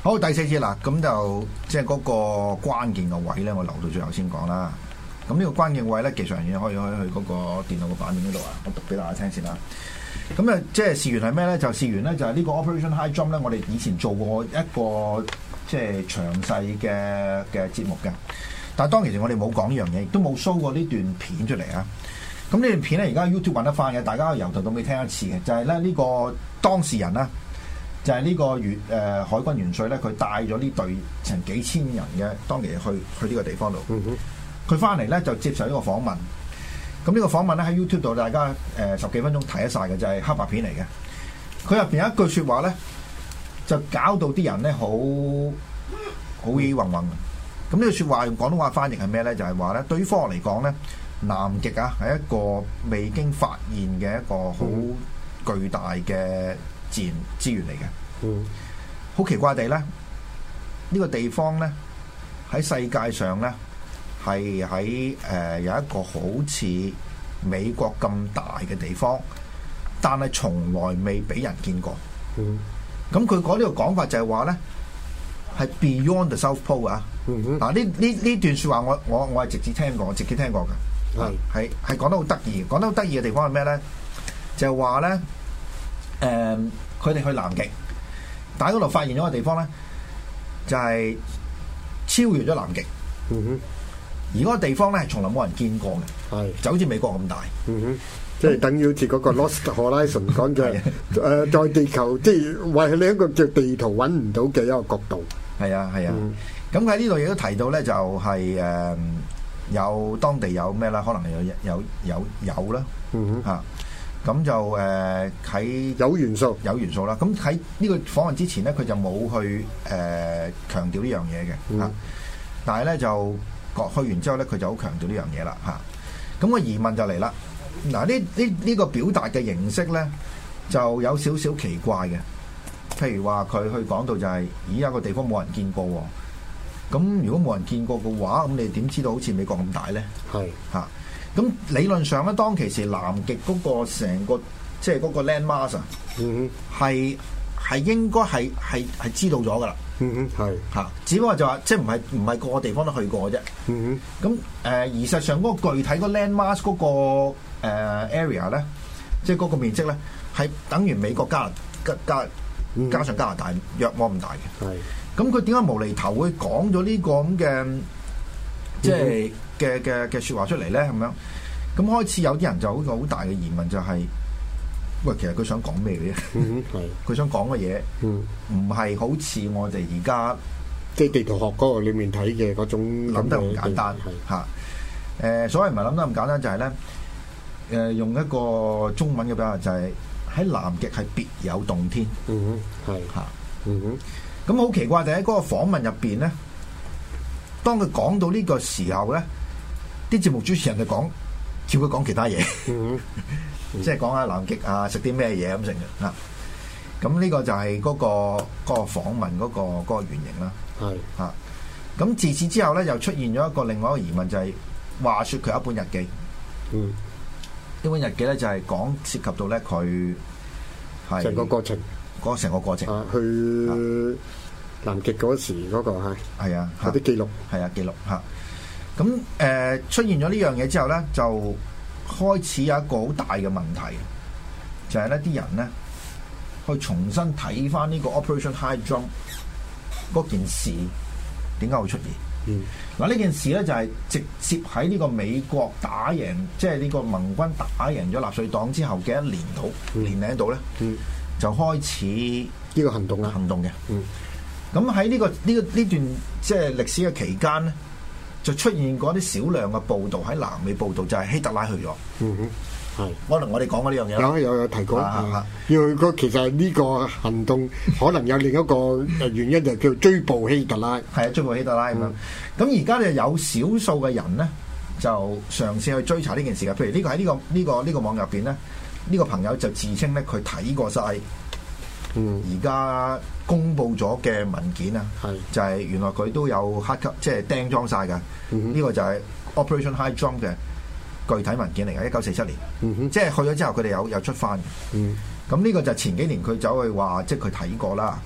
好，第四節啦，咁就即係嗰個關鍵嘅位咧，我留到最後先講啦。咁呢個關鍵位咧，技術人員可以去嗰個電腦嘅版面嗰度啊，我讀俾大家聽先啦。咁啊，即係事緣係咩咧？就事緣咧，就係呢個 Operation High Jump 咧，我哋以前做過一個即係詳細嘅節目嘅。但係當其時我哋冇講呢樣嘢，亦都冇 show 過呢段片出嚟啊。咁呢段片咧，而家 YouTube 揾得翻嘅，大家由頭到尾聽一次嘅，就係咧呢個當事人啦。就係呢個海軍元帥咧，佢帶咗呢隊成幾千人嘅當其去呢個地方度。佢翻嚟咧就接受呢個訪問。咁呢個訪問咧喺 YouTube 度，大家10幾分鐘睇得晒嘅，就係黑白片嚟嘅。佢入邊有一句説話咧，就搞到啲人咧好耳暈暈。咁呢句説話用廣東話翻譯係咩咧？就係話咧，對於科學嚟講咧，南極啊係一個未經發現嘅一個好巨大嘅自然資源嚟嘅，好奇怪地咧，呢個地方咧喺世界上咧係喺有一個好似美國咁大嘅地方，但係從來未俾人見過。咁佢講呢個講法就係話咧係 Beyond the South Pole 啊。嗱呢段説話我係直接聽過嘅，係講得好得意。講得好得意嘅地方係咩咧？就係話咧。佢哋去南極，但喺嗰度發現咗個地方咧，就係超越咗南極。而嗰個地方咧係從來冇人見過嘅，就好似美國咁大。 即係等於好似嗰個 Lost Horizon 講嘅，在地球即係為你一個叫地圖揾唔到嘅一個角度。 係啊。咁喺呢度亦都提到咧，就係有當地有咩啦？可能有啦嚇。咁就喺有元素啦。咁喺呢個訪問之前咧，佢就冇去強調呢樣嘢嘅嚇。但係咧就去完之後咧，佢就好強調呢樣嘢啦嚇。咁個疑問就嚟啦。嗱，呢個表達嘅形式咧，就有少少奇怪嘅。譬如話佢去講到就係，咦，有個地方冇人見過喎。咁如果冇人見過嘅話，咁你點知道好似美國咁大咧？係嚇。咁理論上咧，當其時南極嗰個成個即係嗰個 land mass 啊，係應該係知道咗噶啦，係嚇，只不過就話即係唔係個個地方都去過嘅啫。咁而實際上嗰個具體個 land mass 嗰個area 咧，即係嗰個面積咧，係等於美國加上加拿大約莫咁大嘅。係咁佢點解無厘頭會講咗呢個咁嘅即係嘅説話出嚟咧？咁樣咁開始有啲人就好個好大嘅疑問，就係喂，其實佢想講咩嘅啫？佢想講嘅嘢唔係好似我哋而家即係地圖學嗰個裏面睇嘅嗰種諗得咁簡單嚇。所謂唔係諗得咁簡單，就係咧用一個中文嘅表達，就係喺南極係別有洞天。係嚇。咁好奇怪就喺嗰個訪問入邊咧，當佢講到呢個時候咧，啲節目主持人就叫佢講其他嘢，即係講下南極啊，食啲咩嘢咁成嘅嚇。咁呢個就係嗰個訪問嗰個原型啦。係嚇。咁自此之後咧，又出現咗一個另外一個疑問，就係話説佢有一本日記。呢本日記咧就係講涉及到咧佢係成個過程。 成個過程去南極嗰時嗰個係啊，有啲記錄係啊，記錄嚇。咁出現咗呢樣嘢之後咧，就開始有一個好大嘅問題，就係咧啲人咧去重新睇翻呢個 Operation High Jump 嗰件事點解會出現？嗱呢件事咧就係直接喺呢個美國打贏，即係呢個盟軍打贏咗納粹黨之後嘅一年年零度咧。就開始呢個行動嘅。咁喺呢段即係歷史嘅期間咧，就出現過啲少量嘅報導喺南美報導，就係希特拉去咗。係可能我哋講過呢樣嘢有提過。要個其實呢個行動可能有另一個原因，就叫追捕希特拉。 係啊，追捕希特拉咁樣。咁而家就有少數嘅人咧，就嘗試去追查呢件事嘅。譬如呢個喺呢個網入邊咧。呢個朋友就自稱咧，佢睇過晒而家公佈咗嘅文件啊，就係原來佢都有黑級，即係釘裝晒㗎。呢個就係 Operation High Jump 嘅具體文件嚟嘅，1947年，即係去咗之後，佢哋有出翻。咁呢個就前幾年佢走去話，即係佢睇過啦。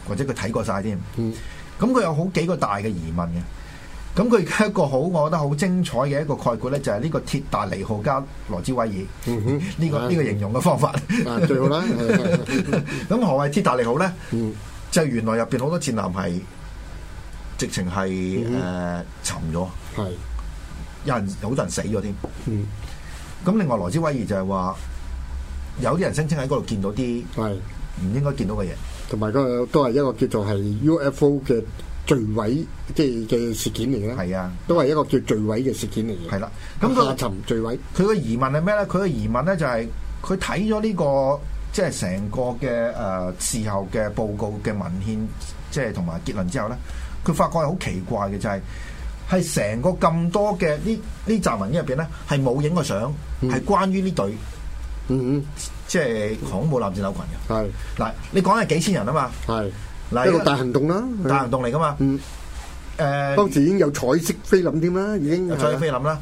或者佢睇過晒添。 嗯， 咁佢有好幾個大嘅疑問嘅。咁佢一個好，我覺得好精彩嘅一個概括咧，就係呢個鐵達尼號加羅茲威爾。呢個形容嘅方法最好啦。 咁何謂鐵達尼號咧？ 嗯， 就原來入邊好多戰艦係直情係沉咗， 係好多人死咗添。 嗯， 咁另外羅茲威爾就係話，有啲人聲稱喺嗰度見到啲係唔應該見到嘅嘢， 同埋個都係一個叫做係 UFO 嘅墜毀即係嘅事件嚟嘅。 係啊， 都係一個叫墜毀嘅事件嚟嘅。 係啦，咁下沉墜毀。 佢個疑問係咩咧？佢個疑問咧就係佢睇咗呢個即係成個嘅事後嘅報告嘅文獻，即係同埋結論之後咧，佢發覺係好奇怪嘅，就係成個咁多嘅呢集文件入邊咧，係冇影過相，係關於呢隊即係航空母艦戰鬥群嘅。 係嗱，你講係幾千人啊嘛？ 係嗱， 一個大行動啦， 大行動嚟噶嘛？ 當時已經有彩色菲林添啦，已經有彩色菲林啦。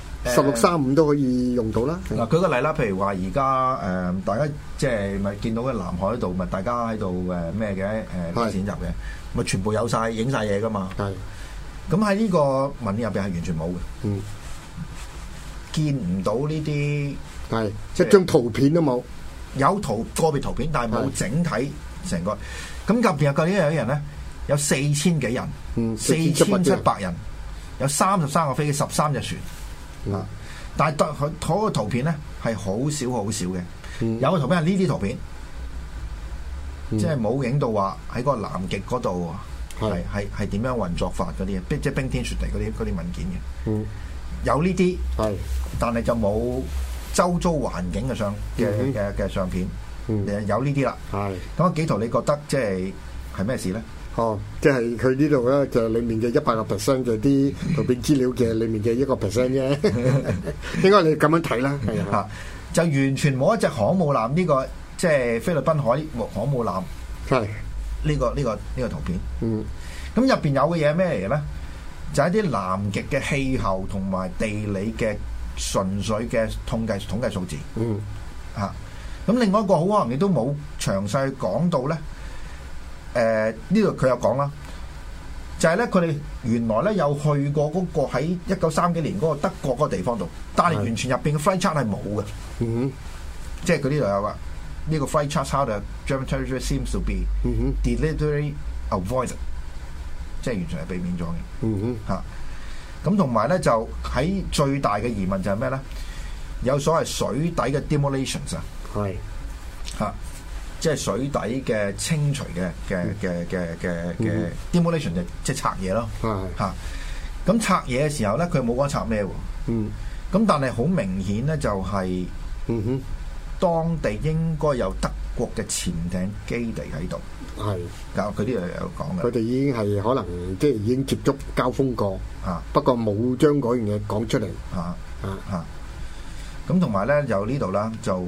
1635都可以用到啦。 嗱，舉個例啦，譬如話而家大家即係咪見到嘅南海度咪大家喺度咩嘅開展習嘅，咪全部有晒影晒嘢噶嘛？ 係。 咁喺呢個文件入邊係完全冇嘅。 嗯。 見唔到呢啲係一張圖片都冇， 有個別圖片，但係冇整體成個。咁入邊有究竟有啲人咧？有4000幾人，4700人，有33個飛機，13隻船。但係佢嗰個圖片咧係好少嘅。有個圖片係呢啲圖片，即係冇影到話喺個南極嗰度係點樣運作法嗰啲，即係冰天雪地嗰啲文件嘅。有呢啲，但係就冇周遭環境嘅相相片。有呢啲啦。咁啊，紀陶，你覺得即係咩事咧？ 即係佢呢度咧，就係裡面嘅100%嘅啲圖片資料嘅裡面嘅1%啫。應該你咁樣睇啦，係啊， 就完全冇一隻航母艦呢個，即係菲律賓海航母艦係呢個圖片。咁入邊有嘅嘢咩嚟嘅咧？就係一啲南極嘅氣候同埋地理嘅純粹嘅統計數字。咁另外一個好可能亦都冇詳細講到咧。呢度佢有講啦，就係咧佢哋原來咧有去過嗰個喺1930幾年嗰個德國嗰個地方度，但係完全入邊嘅 flight chart 係冇嘅。即係佢呢度有話呢個 flight chart how the German territory seems to be deliberately avoided，即係完全係避免咗嘅。咁同埋咧就喺最大嘅疑問就係咩咧？有所謂水底嘅 demolitions 即係水底嘅清除嘅 demolition 就即係拆嘢咯。咁拆嘢嘅時候咧，佢冇講拆咩喎。咁但係好明顯咧，就係當地應該有德國嘅潛艇基地喺度。佢呢度有講嘅。 佢哋已經係可能即係已經接觸交鋒過。不過冇將嗰樣嘢講出嚟。 咁同埋咧，有呢度啦，就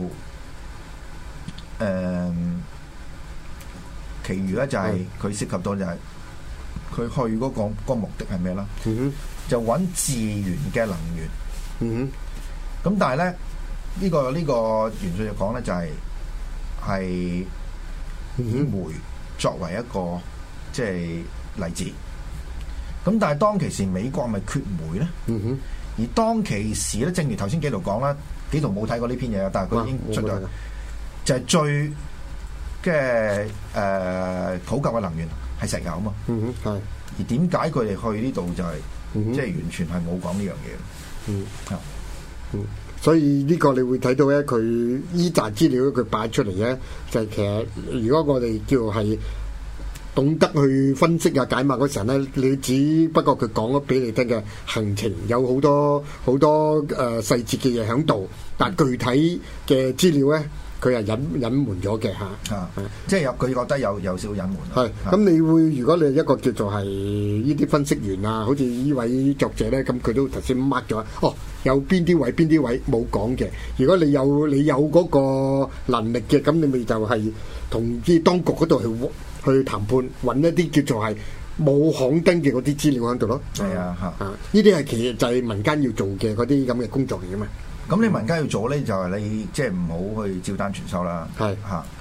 其餘咧就係佢涉及到就係佢去嗰個目的係咩啦？就揾自然嘅能源。咁但係咧呢個元素就講咧就係以煤作為一個即係例子。咁但係當其時美國係咪缺煤咧？而當其時咧，正如頭先紀陶講啦，紀陶冇睇過呢篇嘢啊，但係佢已經出咗，就係最嘅普及嘅能源係石油啊嘛。而點解佢哋去呢度就係即係完全係冇講呢樣嘢？ 所以呢個你會睇到咧，佢依紮資料佢擺出嚟咧，就係其實如果我哋叫係懂得去分析啊解碼嗰時候咧，你只不過佢講咗俾你聽嘅行程有好多細節嘅嘢喺度，但具體嘅資料咧，佢係隱瞞咗嘅嚇。 即係佢覺得有少隱瞞。 係咁，你會如果你係一個叫做係呢啲分析員啊，好似呢位作者咧，咁佢都頭先 mark 咗，有邊啲位冇講嘅。如果你有嗰個能力嘅，咁你咪就係同啲當局嗰度去談判，揾一啲叫做係冇刊登嘅嗰啲資料喺度咯。 係啊， 呢啲係其實就係民間要做嘅嗰啲咁嘅工作嚟嘅嘛。 咁你民間要做咧，就係你即係唔好去照單全收啦。咁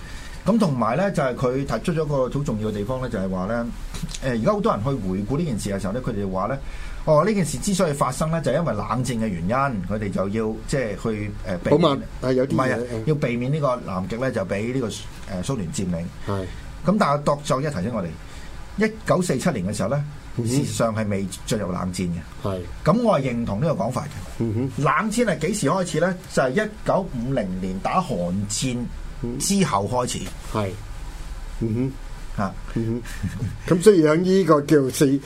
咁同埋咧就係佢提出咗一個好重要嘅地方咧，就係話咧而家好多人去回顧呢件事嘅時候咧，佢哋話咧。呢件事之所以發生咧，就係因為冷戰嘅原因，佢哋就要即係去避免有啲唔係要避免呢個南極咧就俾呢個蘇聯佔領。 係咁，但係作者提醒我哋，1947年嘅時候咧，事實上係未進入冷戰嘅。係咁，我係認同呢個講法嘅。冷戰係幾時開始咧？就係1950年打韓戰之後開始。係咁所以喺呢個叫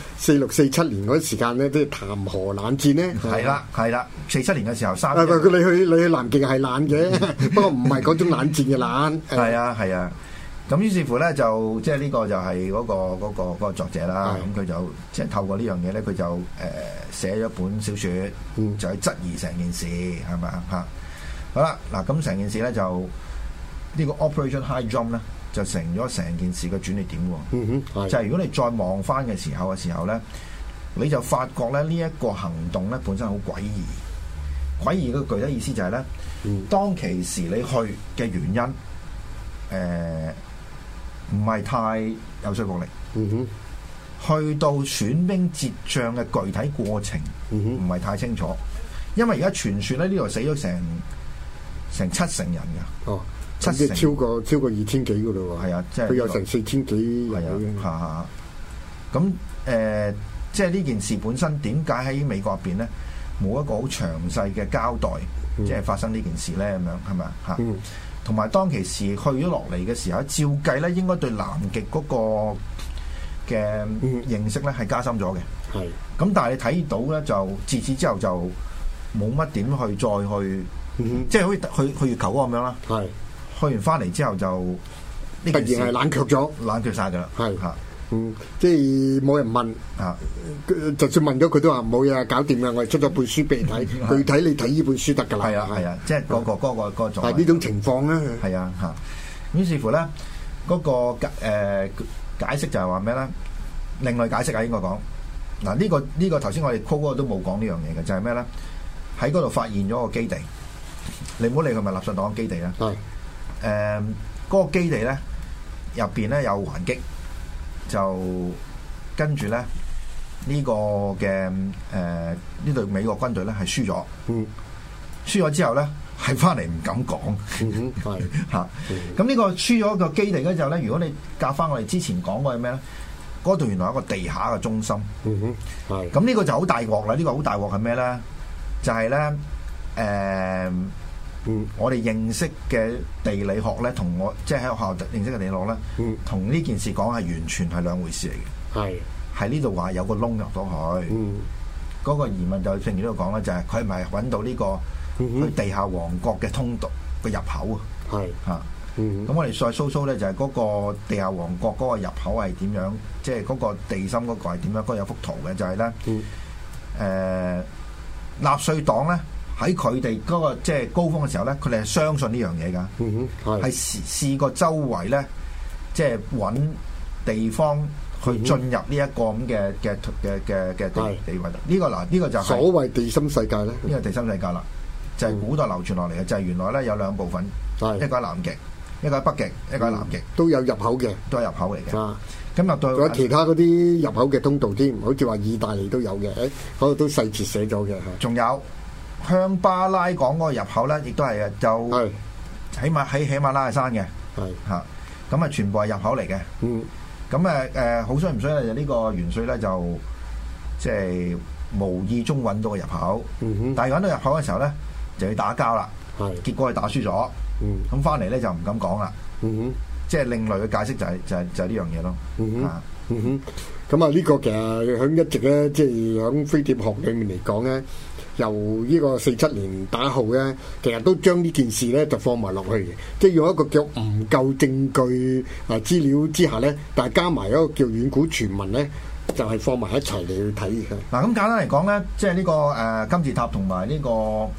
46、47年嗰啲時間咧，即係談何冷戰咧？ 係啦，47年嘅時候你去南極係冷嘅，不過唔係嗰種冷戰嘅冷。 係啊。咁於是乎咧，就即係呢個就係嗰個作者啦。咁佢就即係透過呢樣嘢咧，佢就寫咗一本小説，就係質疑成件事係咪啊？嚇好啦，嗱咁成件事咧就呢個 Operation High Jump 咧。就成咗成件事嘅轉捩點喎，就係如果你再望翻嘅時候咧，你就發覺咧呢一個行動咧本身好詭異。詭異嘅具體意思就係咧，當其時你去嘅原因，唔係太有說服力。去到選兵折將嘅具體過程，唔係太清楚，因為而家傳説咧呢度死咗成7成人㗎。 即係超過2000幾㗎咯喎， 係啊，即係佢有成4000幾人啊，咁即係呢件事本身點解喺美國入邊咧冇一個好詳細嘅交代，即係發生呢件事咧咁樣係咪啊？同埋當其時去咗落嚟嘅時候，照計咧應該對南極嗰個嘅認識咧係加深咗嘅。係咁，但係你睇到咧就自此之後就冇乜點去再去，即係好似去月球咁樣啦。係。去完翻嚟之後就突然係冷卻咗， 冷卻曬㗎啦。係嚇， 即係冇人問啊，就算問咗佢都話冇嘢，搞掂啦。我哋出咗本書俾你睇，具體你睇呢本書得㗎啦。 係啊，即係嗰個狀態。 係呢種情況咧。 係啊嚇，於是乎咧，嗰個解釋就係話咩咧？另類解釋啊，應該講嗱，呢個頭先我哋 call 嗰個都冇講呢樣嘢嘅，就係咩咧？喺嗰度發現咗個基地，你唔好理佢咪納粹黨嘅基地啦。係。嗰個基地咧入邊咧有還擊，就跟住咧呢個嘅呢隊美國軍隊咧係輸咗，輸咗之後咧係翻嚟唔敢講，係嚇。咁呢個輸咗個基地嘅時候咧，如果你夾翻我哋之前講過係咩咧？嗰度原來有一個地下嘅中心，係。咁呢個就好大鑊啦！呢個好大鑊係咩咧？就係咧我哋認識嘅地理學咧，同我即係喺學校認識嘅地理學咧，同呢件事講係完全係兩回事嚟嘅。係喺呢度話有個窿入到去，嗰個疑問就正如呢度講咧，就係佢係咪揾到呢個去地下王國嘅通道嘅入口啊？係嚇。咁我哋再搜咧，就係嗰個地下王國嗰個入口係點樣？即係嗰個地心嗰個係點樣？嗰個有幅圖嘅，就係咧納粹黨咧。喺佢哋嗰個即係高峰嘅時候咧，佢哋係相信呢樣嘢㗎，係試過周圍咧，即係揾地方去進入呢一個咁嘅地位。呢個嗱，呢個就係所謂地心世界咧。 呢個地心世界啦，就係古代流傳落嚟嘅，就係原來咧有兩部分，一個喺南極，一個喺北極，一個喺南極， 都有入口嘅， 都係入口嚟嘅。咁入到仲有其他嗰啲入口嘅通道添，好似話意大利都有嘅，嗰度都細節寫咗嘅。 仲有。向巴拉港嗰個入口咧，亦都係就起碼喺喜馬拉雅山嘅，嚇咁啊，全部係入口嚟嘅。咁好衰唔衰咧？就呢個元帥咧就即係無意中揾到個入口，但係揾到入口嘅時候咧就要打交啦。結果係打輸咗，咁翻嚟咧就唔敢講啦。即係另類嘅解釋就係呢樣嘢咯。 咁啊，呢個其實響一直咧，即係響飛碟學裏面嚟講咧。由呢個47年打後咧，其實都將呢件事咧就放埋落去嘅，即係用一個叫唔夠證據資料之下咧，但係加埋一個叫遠古傳聞咧，就係放埋一齊嚟去睇嘅。 嗱，咁簡單嚟講咧，即係呢個金字塔同埋呢個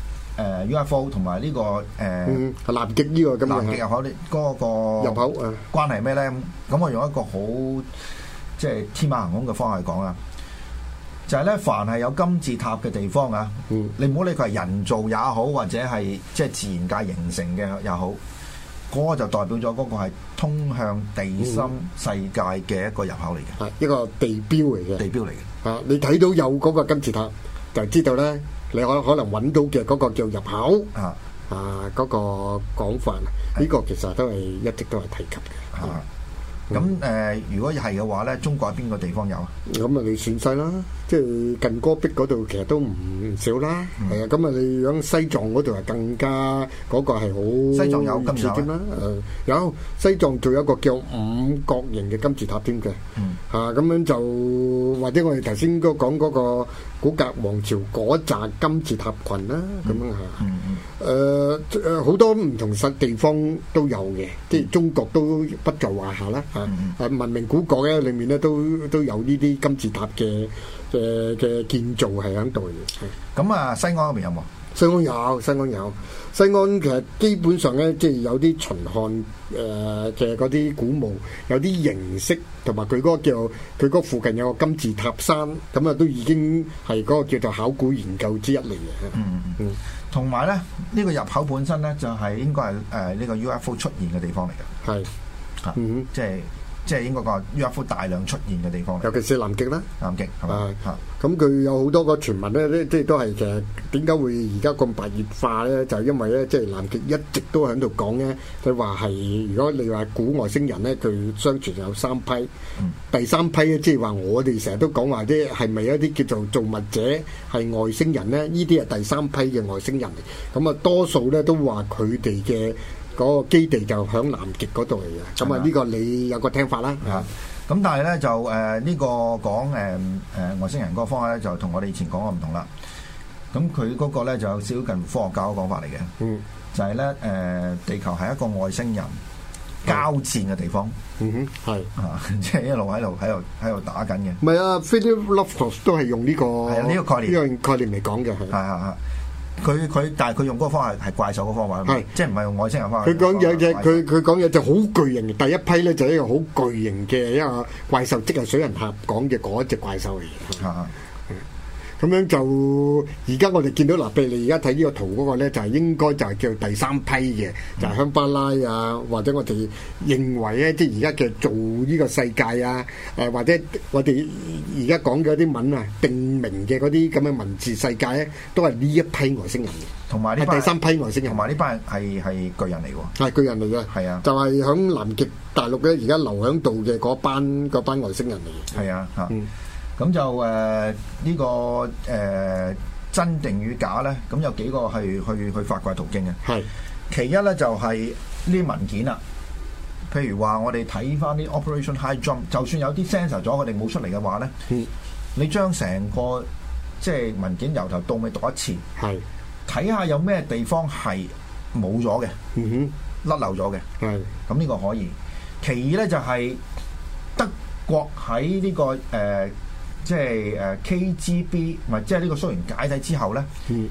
UFO 同埋呢個南極呢個咁南極入口嗰個入口關係咩咧？咁我用一個好即係天馬行空嘅方法去講啊！就係咧，凡係有金字塔嘅地方啊，你唔好理佢係人造也好，或者係即係自然界形成嘅也好， 嗰個就代表咗嗰個係通向地心世界嘅一個入口嚟嘅， 係一個地標嚟嘅， 地標嚟嘅。 啊，你睇到有嗰個金字塔，就知道咧，你可能揾到嘅嗰個叫入口啊嗰個講法，呢個其實都係一直都係提及嘅。 咁如果係嘅話咧，中國喺邊個地方有啊？ 咁啊，你陝西啦，即係近戈壁嗰度，其實都唔少啦。係啊，咁啊，你響西藏嗰度係更加嗰個係好。 西藏有金字塔啦，有西藏仲有一個叫五角形嘅金字塔添嘅。咁樣就或者我哋頭先都講嗰個古格王朝嗰紮金字塔群啦，咁樣嚇。好多唔同地方都有嘅，即係中國都不在話下啦。文明古國咧，裏面咧都有呢啲金字塔嘅建造係喺度嘅。 咁啊，西安嗰邊有冇？ 西安有，西安其實基本上咧，即係有啲秦漢嘅嗰啲古墓，有啲形式，同埋佢嗰個叫佢嗰附近有個金字塔山，咁啊都已經係嗰個叫做考古研究之一嚟嘅。 同埋咧，呢個入口本身咧就係應該係呢個 UFO 出現嘅地方嚟嘅。係。即係應該講 UFO 大量出現嘅地方， 尤其是南極啦。 南極係嘛？ 咁佢有好多個傳聞咧，即係都係其實點解會而家咁白熱化咧？就係因為咧，即係南極一直都喺度講咧，佢話係如果你話古外星人咧，佢相傳有3批，第3批咧，即係話我哋成日都講話啲係咪一啲叫做造物者係外星人咧？呢啲係第3批嘅外星人嚟，咁啊多數咧都話佢哋嘅嗰個基地就響南極嗰度嚟嘅，咁啊呢個你有個聽法啦嚇。 咁但係咧就呢個講外星人嗰個方法咧，就同我哋以前講嘅唔同啦。咁佢嗰個咧就有少少近乎科學家嘅講法嚟嘅，就係咧地球係一個外星人交戰嘅地方。係即係一路喺度打緊嘅。 唔係啊，Philip Lovecraft 都係用呢個呢個概念嚟講嘅，係。 但係佢用嗰個方法係怪獸嗰個方法，即係唔係用外星人方法。 佢講嘢佢講嘢就好巨型，第一批咧就係一個好巨型嘅一個怪獸，即係水人俠講嘅嗰一隻怪獸嚟嘅。咁樣就而家我哋見到嗱，譬如你而家睇呢個圖嗰個咧，就係應該就係叫第3批嘅，就係香巴拉啊，或者我哋認為咧，即係而家嘅做呢個世界啊，或者我哋而家講嘅啲文啊，定名嘅嗰啲咁嘅文字世界咧，都係呢一批外星人嘅，同埋呢第3批外星人， 同埋呢班係巨人嚟喎， 係巨人嚟嘅，係啊，就係響南極大陸咧，而家留響度嘅嗰班外星人嚟嘅，係啊嚇。咁就呢個真定與假咧，咁有幾個去發掘途徑嘅。係其一咧，就係呢啲文件啦。譬如話，我哋睇翻啲 Operation High Jump，就算有啲 censor 咗，佢哋冇出嚟嘅話咧，你將成個即係文件由頭到尾讀一次，係睇下有咩地方係冇咗嘅，甩漏咗嘅。係咁呢個可以。其二咧就係德國喺呢個即係KGB，唔係即係呢個蘇聯解體之後咧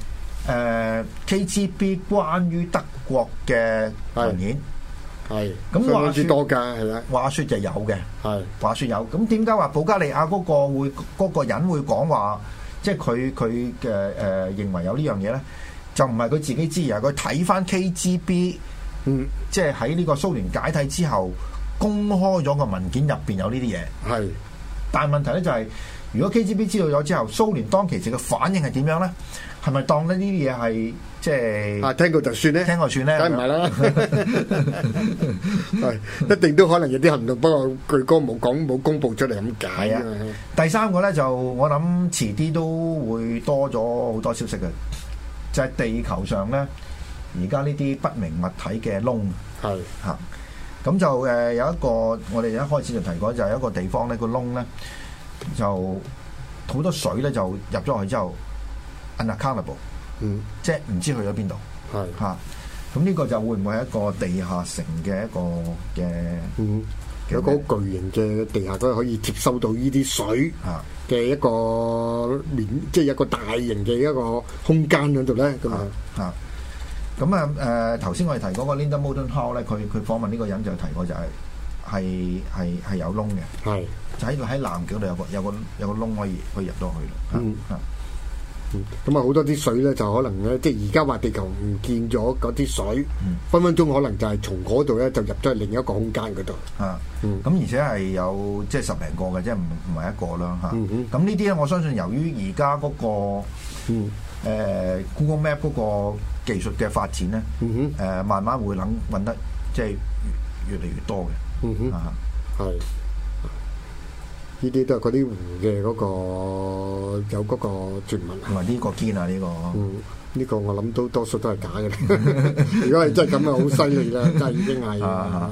，KGB 關於德國嘅文件係咁話説多㗎，係啦， 話説就有嘅，係話説有。咁點解話保加利亞嗰個人會講話，即係佢嘅認為有呢樣嘢咧？就唔係佢自己知，而係佢睇翻 KGB，即係喺呢個蘇聯解體之後公開咗個文件入邊有呢啲嘢。係，但係問題咧就係，如果 KGB 知道咗之後，蘇聯當其時嘅反應係點樣咧？係咪當呢啲嘢係即係聽過就算咧？聽過算咧？梗係唔係啦，係一定都可能有啲行動，不過佢哥冇公佈出嚟咁解啊。第三個咧就我諗遲啲都會多咗好多消息嘅，就係地球上咧而家呢啲不明物體嘅窿係嚇，咁就有一個我哋一開始就提過，就係一個地方咧個窿咧。就好多水咧，就入咗去之後 unaccountable，即係唔知去咗邊度，係嚇。咁呢個就會唔會係一個地下城嘅一個嘅，有一個好巨型嘅地下都可以接收到呢啲水嘅一個面，即係一個大型嘅一個空間喺度咧，咁啊嚇。咁啊頭先我哋提嗰個 Linda Moulton Howe 咧，佢訪問呢個人就提過就係有窿嘅，係就喺南極度有個窿可以入到去咯。 咁啊好多啲水咧就可能咧，即係而家話地球唔見咗嗰啲水，分分鐘可能就係從嗰度咧就入咗去另一個空間嗰度。 啊，咁而且係有即係10零個嘅，即係唔係一個啦嚇。咁呢啲咧，我相信由於而家嗰個Google Map 嗰個技術嘅發展咧，慢慢會揾得即係越嚟越多嘅。 係。呢啲都係嗰啲湖嘅嗰個有嗰個傳聞， 同埋呢個堅啊，呢個呢個我諗都多數都係假嘅。如果係真係咁啊，好犀利啦，真係已經係。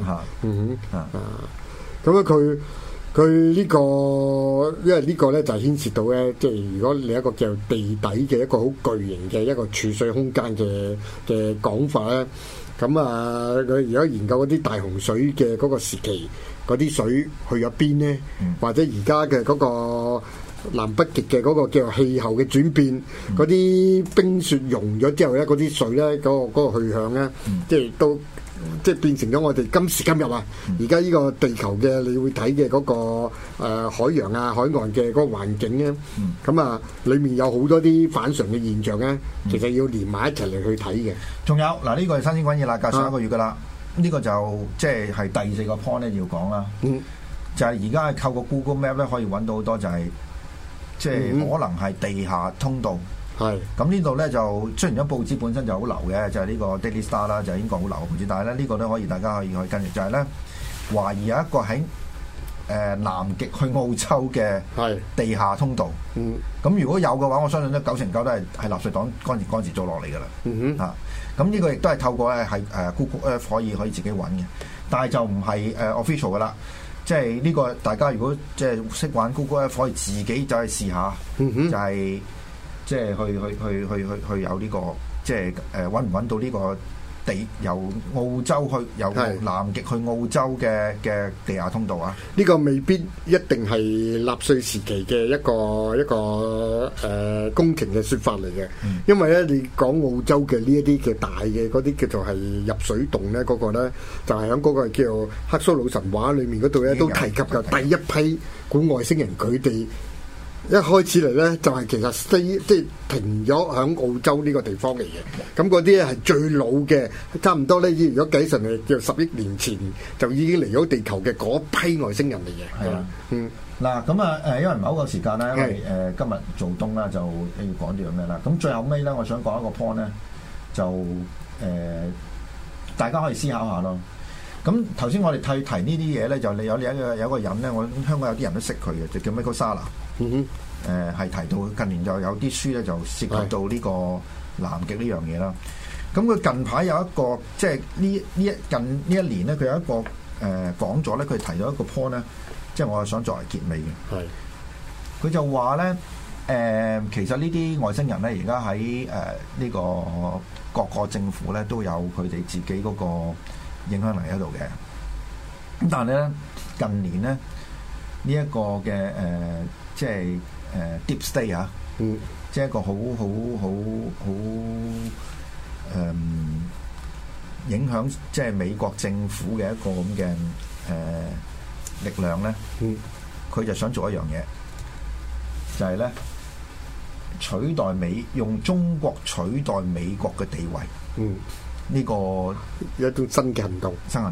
咁啊佢呢個，因為呢個咧就牽涉到咧，即係如果你一個叫地底嘅一個好巨型嘅一個儲水空間嘅講法咧，咁啊佢如果研究嗰啲大洪水嘅嗰個時期，嗰啲水去咗邊咧？或者而家嘅嗰個南北極嘅嗰個叫做氣候嘅轉變，嗰啲冰雪融咗之後咧，嗰啲水咧嗰個去向咧，即係都即係變成咗我哋今時今日啊！而家呢個地球嘅你會睇嘅嗰個海洋啊、海岸嘅嗰個環境咧，咁啊，裡面有好多啲反常嘅現象咧，其實要連埋一齊嚟去睇嘅。 仲有嗱，呢個係新鮮滾熱辣，隔上一個月噶啦。呢個就即係第4個 point 咧要講啦，就係而家係透過 Google Map 咧可以揾到好多就係即係可能係地下通道。係咁呢度咧就雖然咗報紙本身就好流嘅，就係呢個 Daily Star 啦，就已經講好流嘅報紙，但係咧呢個都可以大家可以去跟住，就係咧懷疑有一個喺南極去澳洲嘅地下通道。咁如果有嘅話，我相信咧9成9都係納粹黨嗰陣時做落嚟㗎啦。咁呢個亦都係透過咧係Google Earth 可以自己揾嘅，但係就唔係official 噶啦。即係呢個大家如果即係識玩 Google Earth 可以自己走去試下，就係即係去有呢個即係揾唔揾到呢個地由澳洲去由南極去澳洲嘅地下通道啊？呢個未必一定係納粹時期嘅一個工程嘅説法嚟嘅，因為咧你講澳洲嘅呢一啲嘅大嘅嗰啲叫做係入水洞咧，嗰個咧就係喺嗰個叫做克蘇魯神話裏面嗰度咧都提及嘅第一批古外星人，佢哋一開始嚟咧就係其實即係停咗喺澳洲呢個地方嚟嘅，咁嗰啲咧係最老嘅，差唔多咧。如果計上嚟叫10億年前就已經嚟咗地球嘅嗰批外星人嚟嘅。係啦， 嗱咁啊因為唔係好夠時間啦，因為今日做冬啦，就要講啲咁咩啦。咁最後尾咧，我想講一個 point 咧，就大家可以思考下咯。咁頭先我哋提呢啲嘢咧，就你有一個人咧，我香港有啲人都識佢嘅，就叫 Michael Salla。係提到近年就有啲書咧，就涉及到呢個南極呢樣嘢啦。咁佢近排有一個即係近呢一年咧，佢有一個講座咧，佢提到一個 point 咧，即係我係想作為結尾嘅。佢就話咧其實呢啲外星人咧，而家喺呢個各個政府咧都有佢哋自己嗰個影響力喺度嘅。咁但係咧近年咧呢一個嘅即係deep state 啊，即係一個好影響即係美國政府嘅一個咁嘅力量咧，佢就想做一樣嘢，就係咧用中國取代美國嘅地位。呢個一種新嘅行動嚇。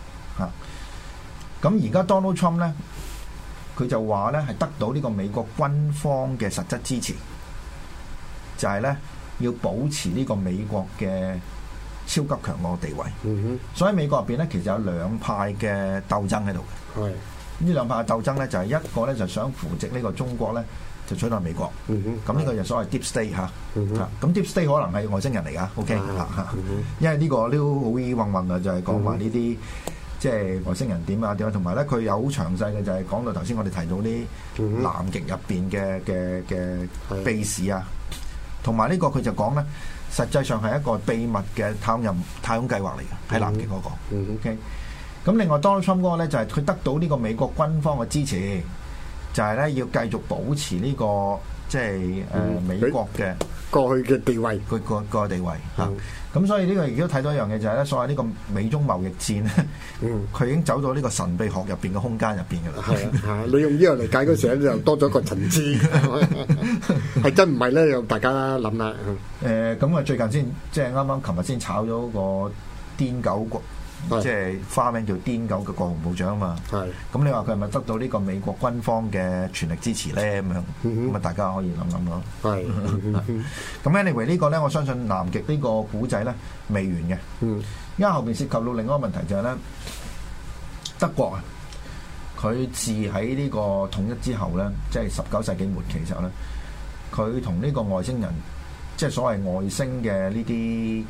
咁而家 Donald Trump 咧，佢就話咧係得到呢個美國軍方嘅實質支持，就係咧要保持呢個美國嘅超級強國地位。所以美國入邊咧，其實有兩派嘅鬥爭喺度嘅。呢兩派嘅鬥爭咧，就係一個咧就想扶植呢個中國咧，就取代美國。咁呢個就所謂 deep state 嚇。咁 deep state 可能係外星人嚟㗎。OK 嚇，因為呢個都好易混混啊，就係講埋呢啲。即係外星人點啊，同埋咧佢有好詳細嘅，就係講到頭先我哋提到啲南極入邊嘅秘史啊，同埋呢個佢就講咧，實際上係一個秘密嘅太空計劃嚟嘅，喺南極嗰個。OK，咁另外 Donald Trump 嗰個咧就係佢得到呢個美國軍方嘅支持，就係咧要繼續保持呢個即係美國嘅過去嘅地位， 佢個地位嚇。咁所以呢個亦都睇到一樣嘢就係咧，所謂呢個美中貿易戰咧，佢已經走到呢個神秘學入邊嘅空間入邊㗎啦。 係啊，你用呢個嚟解嗰時咧，就多咗個層次，係真唔係咧？又大家諗啦。 咁啊，最近先即係啱啱琴日先炒咗個癲狗國。即係花名叫癲狗嘅國防部長啊嘛，咁你話佢係咪得到呢個美國軍方嘅全力支持咧？咁樣咁啊，大家可以諗諗咯。係咁 anyway 呢個咧，我相信南極呢個古仔咧未完嘅，因為後邊涉及到另一個問題就係咧，德國啊，佢自喺呢個統一之後咧，即係19世紀末期嘅時候咧，佢同呢個外星人，即係所謂外星嘅呢啲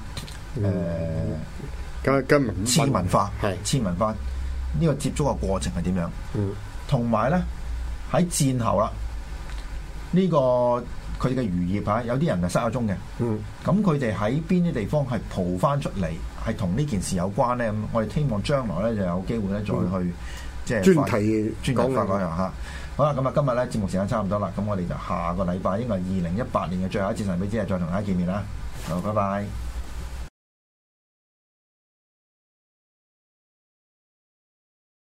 次文化係次文化呢個接觸嘅過程係點樣？同埋咧喺戰後啦，呢個佢哋嘅漁業嚇有啲人係失咗蹤嘅。咁佢哋喺邊啲地方係蒲翻出嚟，係同呢件事有關咧？咁我哋希望將來咧就有機會咧再去即係專題發嗰樣嚇。好啦，咁啊今日咧節目時間差唔多啦，咁我哋就下個禮拜應該係2018年嘅最後一次神秘之夜再同大家見面啦。好，拜拜。